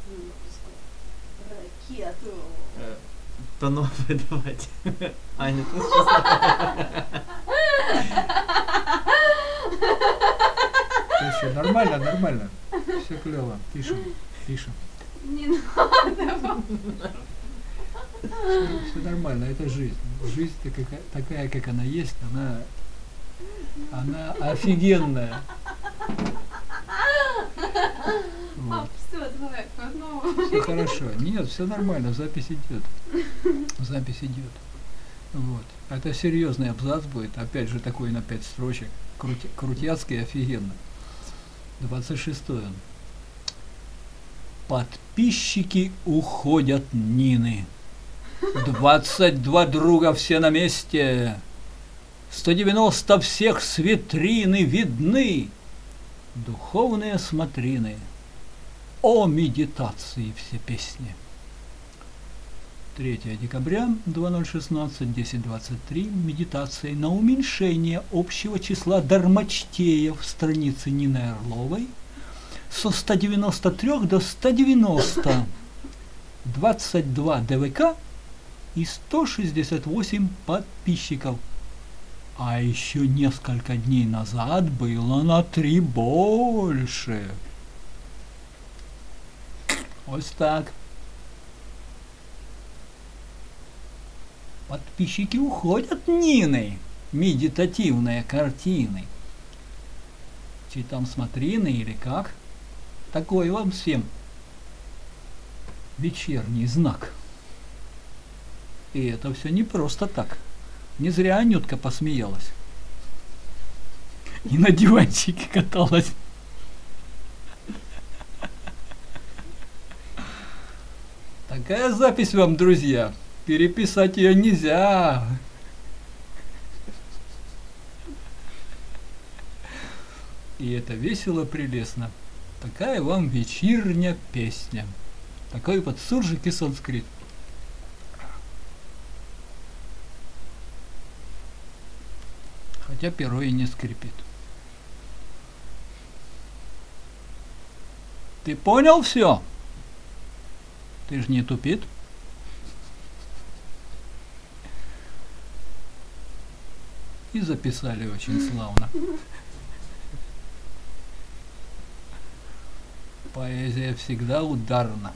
Ракету. То новое давайте. Аня, ты Все нормально, нормально. Все клево. Пишем, пишем. Не надо. Все нормально, это жизнь. Жизнь такая, как она есть, она офигенная. Вот. Все, давай, ну. Все хорошо. Нет, все нормально, запись идет. Запись идет. Вот. Это серьезный абзац будет. Опять же такой на 5 строчек. Крутяцкий офигенно. 26-й. Подписчики уходят Нины. 22 друга все на месте. 190 всех с витрины видны. Духовные смотрины. О медитации все песни. 3 декабря 2016, 10:23. Медитации на уменьшение общего числа дармочтеев страницы Нины Орловой со 193 до 190. 22 ДВК и 168 подписчиков. А еще несколько дней назад было на 3 больше. Вот так. Подписчики уходят Нины. Медитативные картины. Чи там смотрины или как? Такой вам всем вечерний знак. И это все не просто так. Не зря Анютка посмеялась. И на диванчике каталась. Такая запись вам, друзья. Переписать ее нельзя. И это весело, прелестно. Такая вам вечерняя песня. Такой вот суржик и санскрит. Хотя перо и не скрипит. Ты понял все? Ты ж не тупит? И записали очень славно. Поэзия всегда ударна.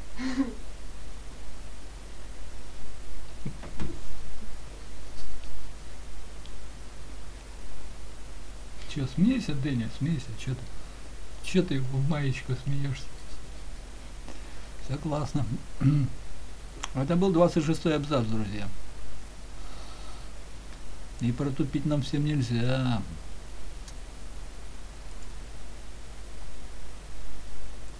Че, смейся, Дэня, смейся, че ты в маечку смеешься? Все классно. Это был 26-й абзац, друзья. И протупить нам всем нельзя.